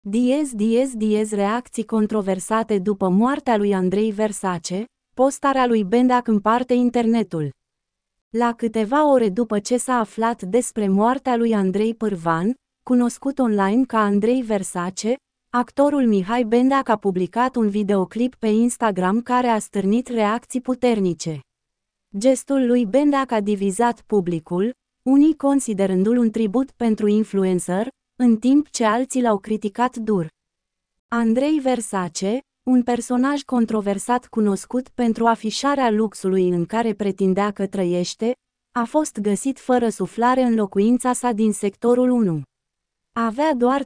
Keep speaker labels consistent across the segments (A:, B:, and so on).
A: Diez reacții controversate după moartea lui Andrei Versace, postarea lui Bendeac împarte internetul. La câteva ore după ce s-a aflat despre moartea lui Andrei Pârvan, cunoscut online ca Andrei Versace, actorul Mihai Bendeac a publicat un videoclip pe Instagram care a stârnit reacții puternice. Gestul lui Bendeac a divizat publicul, unii considerându-l un tribut pentru influencer, în timp ce alții l-au criticat dur. Andrei Versace, un personaj controversat cunoscut pentru afișarea luxului în care pretindea că trăiește, a fost găsit fără suflare în locuința sa din sectorul 1. Avea doar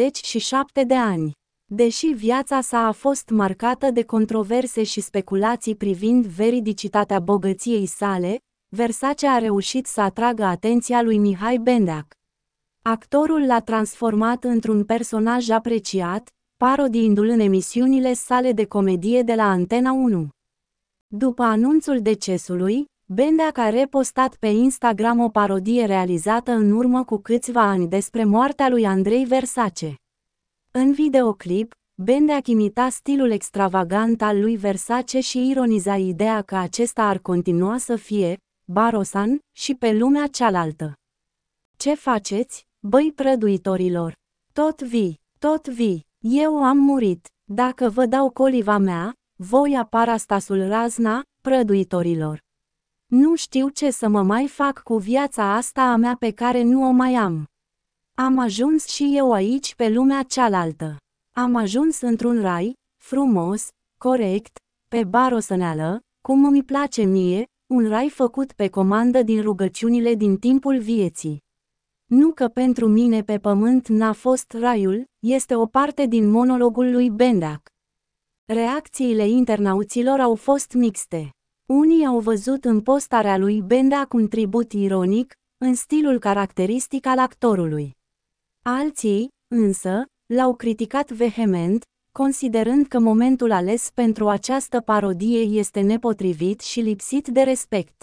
A: 37 de ani. Deși viața sa a fost marcată de controverse și speculații privind veridicitatea bogăției sale, Versace a reușit să atragă atenția lui Mihai Bendeac. Actorul l-a transformat într-un personaj apreciat, parodiindu-l în emisiunile sale de comedie de la Antena 1. După anunțul decesului, Bendeac a repostat pe Instagram o parodie realizată în urmă cu câțiva ani despre moartea lui Andrei Versace. În videoclip, Bendeac imita stilul extravagant al lui Versace și ironiza ideea că acesta ar continua să fie Barosan și pe lumea cealaltă. Ce faceți, băi prăduitorilor? Tot vii, eu am murit, dacă vă dau coliva mea, voi Parastasul Razna, prăduitorilor. Nu știu ce să mă mai fac cu viața asta a mea pe care nu o mai am. Am ajuns și eu aici pe lumea cealaltă. Am ajuns într-un rai, frumos, corect, pe barosăneală, cum îmi place mie, un rai făcut pe comandă din rugăciunile din timpul vieții. Nu că pentru mine pe pământ n-a fost raiul, este o parte din monologul lui Bendeac. Reacțiile internauților au fost mixte. Unii au văzut în postarea lui Bendeac un tribut ironic, în stilul caracteristic al actorului. Alții, însă, l-au criticat vehement, considerând că momentul ales pentru această parodie este nepotrivit și lipsit de respect.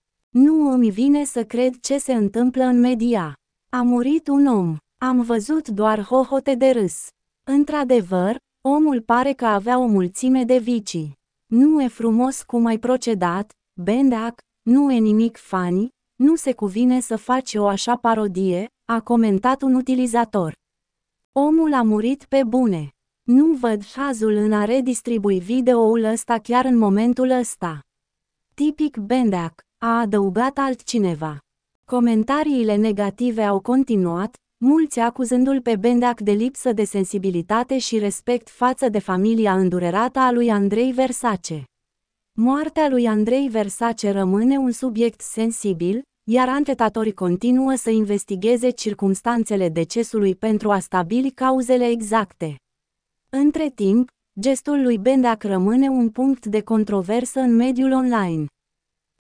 A: Nu îmi vine să cred ce se întâmplă în media. A murit un om. Am văzut doar hohote de râs. Într-adevăr, omul pare că avea o mulțime de vicii. Nu e frumos cum ai procedat, Bendeac, nu e nimic funny, nu se cuvine să faci o așa parodie, a comentat un utilizator. Omul a murit pe bune. Nu văd hazul în a redistribui videoul ăsta chiar în momentul ăsta. Tipic Bendeac, a adăugat altcineva. Comentariile negative au continuat, mulți acuzându-l pe Bendeac de lipsă de sensibilitate și respect față de familia îndurerată a lui Andrei Versace. Moartea lui Andrei Versace rămâne un subiect sensibil, iar anchetatorii continuă să investigheze circumstanțele decesului pentru a stabili cauzele exacte. Între timp, gestul lui Bendeac rămâne un punct de controversă în mediul online.